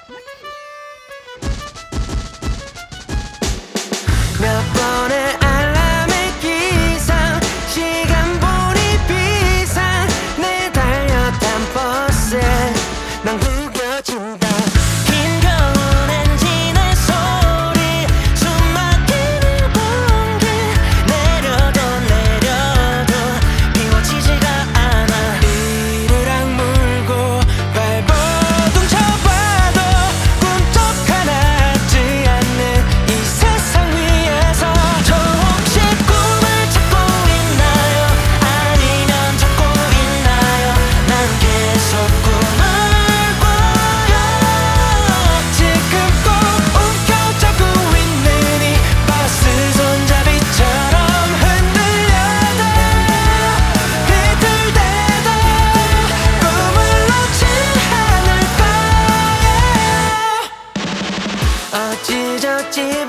몇 번의 알람의 기상, 시간 보니 비상, 내 달렸던 버스에 난 구겨진다. 힘겨운 엔진의 소리, 숨 막히는 공기, 내려도 미워지지가 않아. 이를 악물고 발버둥 쳐봐도 꿈쩍 하나 하지 않는 이 세상 위에서 저 혹시 꿈을 찾고 있나요? 아니면 찾고 있나요? 난 계속 꿈을 꿔요. 지금 꼭 움켜쥐고 있는 이 버스 손잡이처럼 흔들려도 비틀대도 꿈을 놓지 않을 거예요. 어찌저찌